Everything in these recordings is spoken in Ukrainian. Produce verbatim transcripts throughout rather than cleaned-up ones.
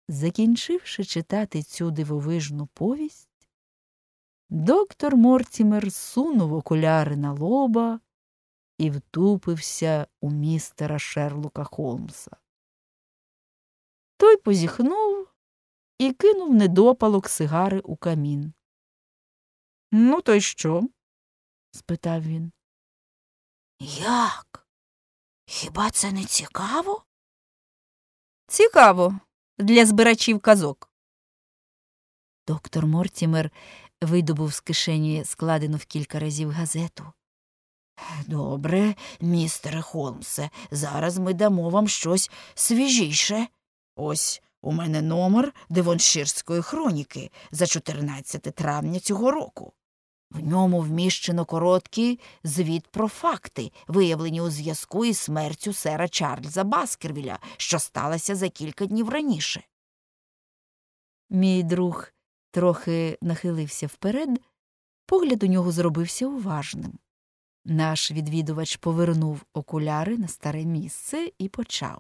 Закінчивши читати цю дивовижну повість, доктор Мортімер сунув окуляри на лоба і втупився у містера Шерлока Холмса. Той позіхнув і кинув недопалок сигари у камін. «Ну, то й що?» – спитав він. «Як? Хіба це не цікаво?» «Цікаво для збирачів казок». Доктор Мортімер видобув з кишені складену в кілька разів газету. «Добре, містере Холмсе, зараз ми дамо вам щось свіжіше. Ось у мене номер Девонширської хроніки за чотирнадцяте травня цього року. В ньому вміщено короткий звіт про факти, виявлені у зв'язку із смертю сера Чарльза Баскервіля, що сталося за кілька днів раніше». Мій друг трохи нахилився вперед, погляд у нього зробився уважним. Наш відвідувач повернув окуляри на старе місце і почав.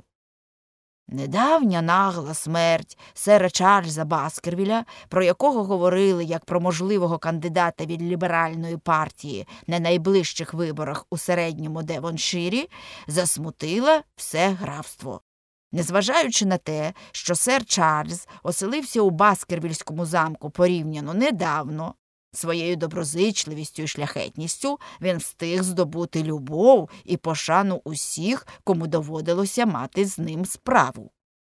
«Недавня нагла смерть сера Чарльза Баскервіля, про якого говорили як про можливого кандидата від ліберальної партії на найближчих виборах у середньому Девонширі, засмутила все графство. Незважаючи на те, що сер Чарльз оселився у Баскервільському замку порівняно недавно, своєю доброзичливістю і шляхетністю він встиг здобути любов і пошану усіх, кому доводилося мати з ним справу.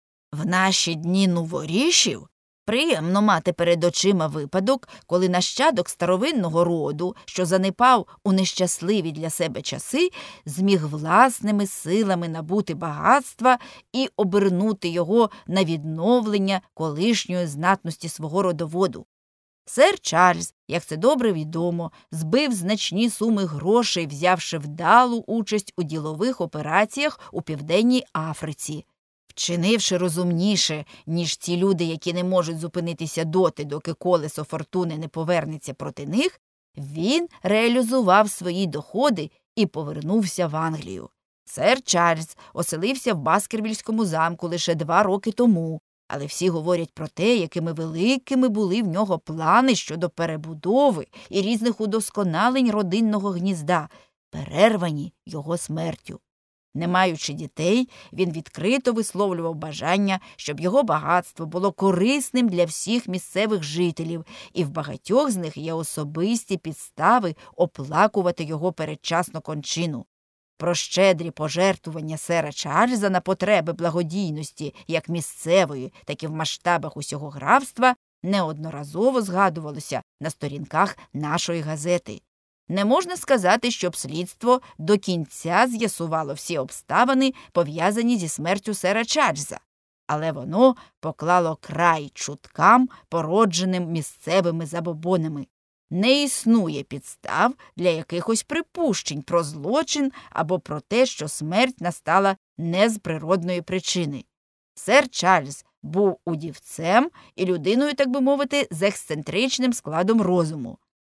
В наші дні новорішів приємно мати перед очима випадок, коли нащадок старовинного роду, що занепав у нещасливі для себе часи, зміг власними силами набути багатства і обернути його на відновлення колишньої знатності свого родоводу. Сер Чарльз, як це добре відомо, збив значні суми грошей, взявши вдалу участь у ділових операціях у Південній Африці. Вчинивши розумніше, ніж ті люди, які не можуть зупинитися доти, доки колесо фортуни не повернеться проти них, він реалізував свої доходи і повернувся в Англію. Сер Чарльз оселився в Баскервільському замку лише два роки тому, але всі говорять про те, якими великими були в нього плани щодо перебудови і різних удосконалень родинного гнізда, перервані його смертю. Не маючи дітей, він відкрито висловлював бажання, щоб його багатство було корисним для всіх місцевих жителів, і в багатьох з них є особисті підстави оплакувати його передчасну кончину. Про щедрі пожертвування сера Чарльза на потреби благодійності як місцевої, так і в масштабах усього графства неодноразово згадувалося на сторінках нашої газети. Не можна сказати, щоб слідство до кінця з'ясувало всі обставини, пов'язані зі смертю сера Чарльза, але воно поклало край чуткам, породженим місцевими забобонами. Не існує підстав для якихось припущень про злочин або про те, що смерть настала не з природної причини. Сер Чарльз був удівцем і людиною, так би мовити, з ексцентричним складом розуму.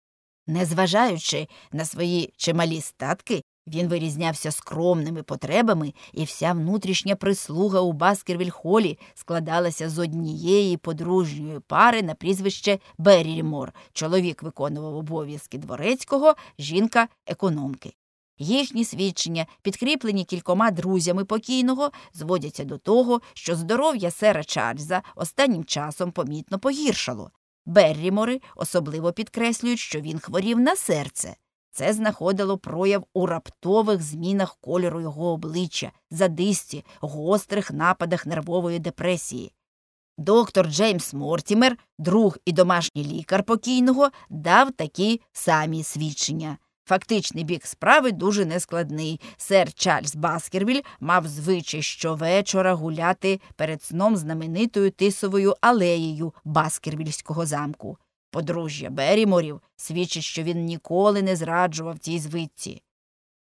Незважаючи на свої чималі статки, він вирізнявся скромними потребами, і вся внутрішня прислуга у Баскервіль-Холі складалася з однієї подружньої пари на прізвище Беррімор. Чоловік виконував обов'язки дворецького, жінка – економки. Їхні свідчення, підкріплені кількома друзями покійного, зводяться до того, що здоров'я сера Чарльза останнім часом помітно погіршало. Беррімори особливо підкреслюють, що він хворів на серце. Це знаходило прояв у раптових змінах кольору його обличчя, задисті, гострих нападах нервової депресії. Доктор Джеймс Мортімер, друг і домашній лікар покійного, дав такі самі свідчення. Фактичний бік справи дуже нескладний. Сер Чарльз Баскервіль мав звичай щовечора гуляти перед сном знаменитою Тисовою алеєю Баскервільського замку. Подружжя Берріморів свідчить, що він ніколи не зраджував цій звичці.